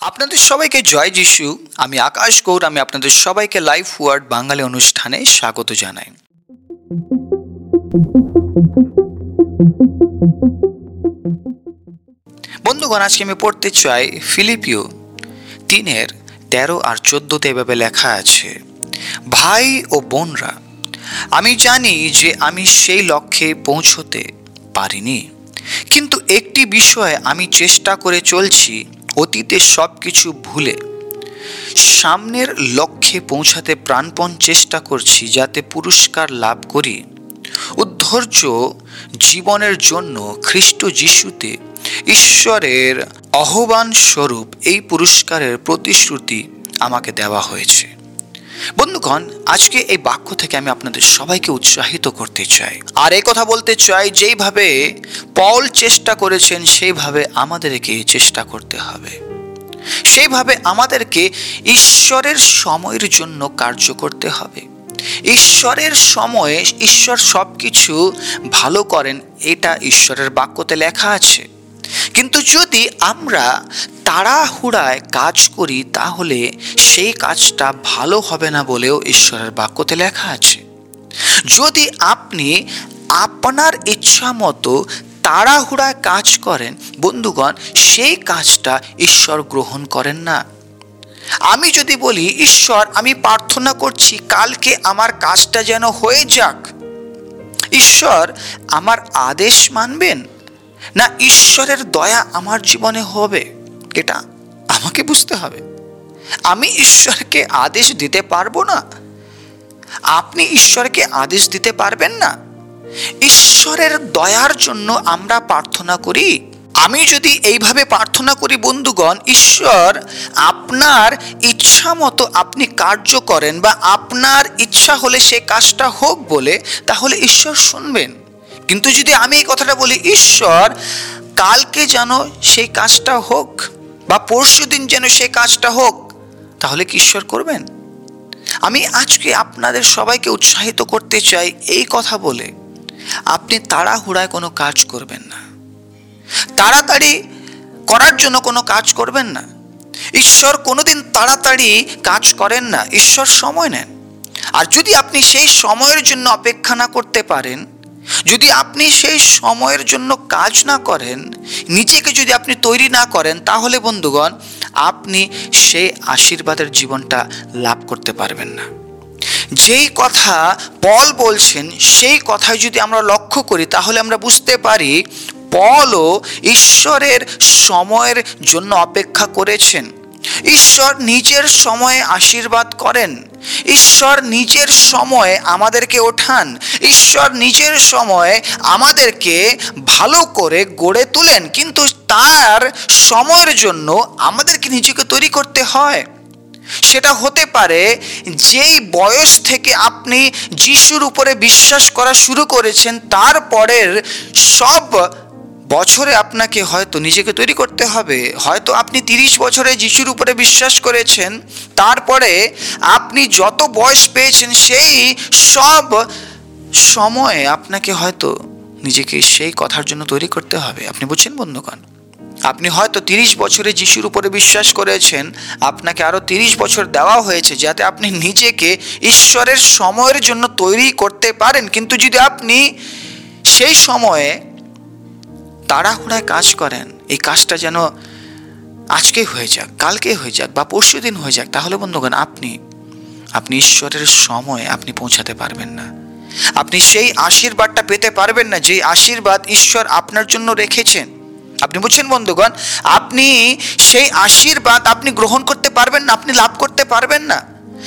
আপনাদের সবাইকে জয় যিশু। আমি আকাশ গৌর। আমি আপনাদের সবাইকে লাইফ ওয়ার্ড বাঙালি অনুষ্ঠানে স্বাগত জানাই। বন্ধুগণ, আজকে আমি পড়তে চাই ফিলিপিও 3:13 আর 14 এভাবে লেখা আছে, ভাই ও বোনরা, আমি জানি যে আমি সেই লক্ষ্যে পৌঁছতে পারিনি, কিন্তু একটি বিষয়ে আমি চেষ্টা করে চলছি, অতীতে সব কিছু ভুলে সামনের লক্ষ্যে পৌঁছাতে প্রাণপণ চেষ্টা করছি, যাতে পুরস্কার লাভ করি। উদ্ধর্য জীবনের জন্য খ্রিস্ট যিশুতে ঈশ্বরের আহ্বান স্বরূপ এই পুরস্কারের প্রতিশ্রুতি আমাকে দেওয়া হয়েছে। বন্ধুগণ, আজকে এই বাক্য থেকে আমি আপনাদের সবাইকে উৎসাহিত করতে চাই, আর এই কথা বলতে চাই, যেইভাবে পল চেষ্টা করেছেন সেইভাবে আমাদেরকে চেষ্টা করতে হবে। সেইভাবে আমাদেরকে ঈশ্বরের সময়ের জন্য কার্য করতে হবে। ঈশ্বরের সময়ে ঈশ্বর সব কিছু ভালো করেন, এটা ঈশ্বরের বাক্যতে লেখা আছে। কিন্তু যদি আমরা তাড়াহুড়ায় কাজ করি, তাহলে সেই কাজটা ভালো হবে না বলেও ঈশ্বরের বাক্যতে লেখা আছে। যদি আপনি আপনার ইচ্ছা মতো তাড়াহুড়ায় কাজ করেন, বন্ধুগণ, সেই কাজটা ঈশ্বর গ্রহণ করেন না। আমি যদি বলি, ঈশ্বর, আমি প্রার্থনা করছি কালকে আমার কাজটা যেন হয়ে যাক, ঈশ্বর আমার আদেশ মানবেন না ঈশ্বরের দয়া আমার জীবনে হবে? এটা আমাকে বুঝতে হবে। আমি ঈশ্বরকে আদেশ দিতে পারবো না, আপনি ঈশ্বরকে আদেশ দিতে পারবেন না। ঈশ্বরের দয়ার জন্য আমরা প্রার্থনা করি। আমি যদি এইভাবে প্রার্থনা করি, বন্ধুগণ, ঈশ্বর আপনার ইচ্ছা মতো আপনি কার্য করেন, বা আপনার ইচ্ছা হলে সে কাজটা হোক বলে, তাহলে ঈশ্বর শুনবেন। কিন্তু যদি আমি এই কথাটা বলি, ঈশ্বর কালকে যেন সেই কাজটা হোক, বা পরশু দিন যেন সেই কাজটা হোক, তাহলে কি ঈশ্বর করবেন? আমি আজকে আপনাদের সবাইকে উৎসাহিত করতে চাই এই কথা বলে, আপনি তাড়াহুড়ায় কোনো কাজ করবেন না, তাড়াতাড়ি করার জন্য কোনো কাজ করবেন না। ঈশ্বর কোনোদিন তাড়াতাড়ি কাজ করেন না, ঈশ্বর সময় নেন। আর যদি আপনি সেই সময়ের জন্য অপেক্ষা না করতে পারেন, যদি আপনি সেই সময়ের জন্য কাজ না করেন, নিজেকে যদি আপনি তৈরি না করেন, তাহলে বন্ধুগণ, আপনি সেই আশীর্বাদের জীবনটা লাভ করতে পারবেন না। যেই কথা পল বলছেন, সেই কথায় যদি আমরা লক্ষ্য করি, তাহলে আমরা বুঝতে পারি পলও ঈশ্বরের সময়ের জন্য অপেক্ষা করেছেন। ঈশ্বর নিজের সময়ে আশীর্বাদ করেন, ঈশ্বর নিজের সময়ে আমাদেরকে ওঠান, ঈশ্বর নিজের সময়ে আমাদেরকে ভালো করে গড়ে তোলেন। কিন্তু তার সময়ের জন্য আমাদেরকে নিজেকে তৈরি করতে হয়। সেটা হতে পারে যেই বয়স থেকে আপনি যিশুর উপরে বিশ্বাস করা শুরু করেছেন, তারপরের সব বছরে আপনাকে হয়তো নিজেকে তৈরি করতে হবে। হয়তো আপনি 30 বছরে যিশুর উপরে বিশ্বাস করেছেন, তারপরে আপনি যত বয়স পেয়েছেন, সেই সব সময়ে আপনাকে হয়তো নিজেকে সেই কথার জন্য তৈরি করতে হবে। আপনি বুঝছেন বন্ধুগণ? আপনি হয়তো 30 বছরে যিশুর উপরে বিশ্বাস করেছেন, আপনাকে আরও 30 বছর দেওয়া হয়েছে যাতে আপনি নিজেকে ঈশ্বরের সময়ের জন্য তৈরি করতে পারেন। কিন্তু যদি আপনি সেই সময়ে তাড়াহুড়ায় কাজ করেন, এই কাজটা যেন আজকে হয়ে যাক, কালকে হয়ে যাক, বা পরশু দিন হয়ে যাক, তাহলে বন্ধুগণ, আপনি ঈশ্বরের সময়ে আপনি পৌঁছাতে পারবেন না। আপনি সেই আশীর্বাদটা পেতে পারবেন না, যে আশীর্বাদ ঈশ্বর আপনার জন্য রেখেছেন। আপনি বুঝছেন বন্ধুগণ? আপনি সেই আশীর্বাদ আপনি গ্রহণ করতে পারবেন না, আপনি লাভ করতে পারবেন না।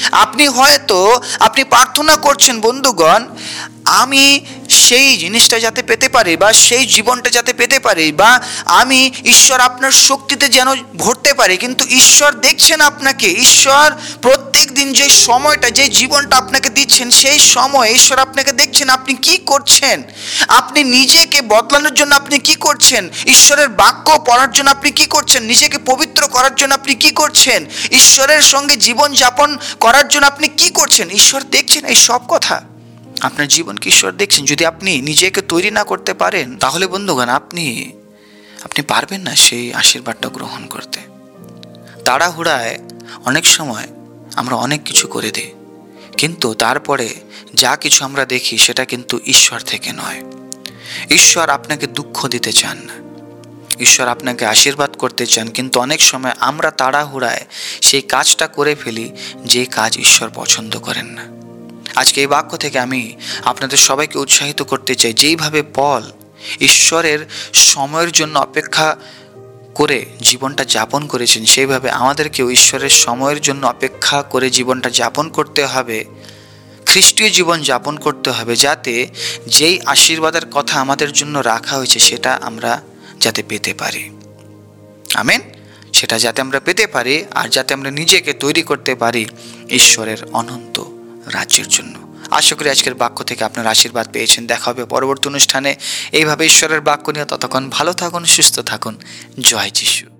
আপনি প্রার্থনা করছেন, বন্ধুগণ, আমি সেই জিনিসটা যাতে পেতে পারি, বা সেই জীবনটা যাতে পেতে পারি, বা আমি ঈশ্বর আপনার শক্তিতে যেন ভরতে পারি। কিন্তু ঈশ্বর দেখছেন আপনাকে, ঈশ্বর প্রত্যেক দিন যে সময়টা, যে জীবনটা আপনাকে দিচ্ছেন, সেই সময় ঈশ্বর আপনাকে দেখছেন আপনি কি করছেন, আপনি নিজেকে বদলানোর জন্য আপনি কি করছেন, ঈশ্বরের বাক্য পড়ার জন্য আপনি কি করছেন, নিজেকে পবিত্র করার জন্য আপনি কি করছেন, ঈশ্বরের সঙ্গে জীবন যাপন করার জন্য আপনি কি করছেন। ঈশ্বর দেখছেন এই সব কথা, আপনার জীবনকে ঈশ্বর দেখছেন। যদি আপনি নিজেকে তৈরি না করতে পারেন, তাহলে বন্ধুগণ, আপনি পারবেন না সেই আশীর্বাদটা গ্রহণ করতে। তাড়াহুড়ায় অনেক সময় আমরা অনেক কিছু করে দিই, কিন্তু তারপরে যা কিছু আমরা দেখি সেটা কিন্তু ঈশ্বর থেকে নয়। ঈশ্বর আপনাকে দুঃখ দিতে চান না, ঈশ্বর আপনাকে আশীর্বাদ করতে চান, কিন্তু অনেক সময় আমরা তাড়াহুড়ায় সেই কাজটা করে ফেলি যে কাজ ঈশ্বর পছন্দ করেন না। আজকে এই বাক্য থেকে আমি আপনাদের সবাইকে উৎসাহিত করতে চাই, যেইভাবে পল ঈশ্বরের সময়ের জন্য অপেক্ষা করে জীবনটা যাপন করেছেন, সেইভাবে আমাদেরকেও ঈশ্বরের সময়ের জন্য অপেক্ষা করে জীবনটা যাপন করতে হবে, খ্রিস্টীয় জীবন যাপন করতে হবে, যাতে যেই আশীর্বাদের কথা আমাদের জন্য রাখা হয়েছে সেটা আমরা যাতে পেতে পারি। আমেন। সেটা যাতে আমরা পেতে পারি, আর যাতে আমরা নিজেকে তৈরি করতে পারি ঈশ্বরের অনন্ত রাজ্যের জন্য। আশা করি আজকের বাক্য থেকে আপনার আশীর্বাদ পেয়েছেন। দেখা হবে পরবর্তী অনুষ্ঠানে এইভাবে ঈশ্বরের বাক্য নিয়ে। ততক্ষণ ভালো থাকুন, সুস্থ থাকুন। জয় যিশু।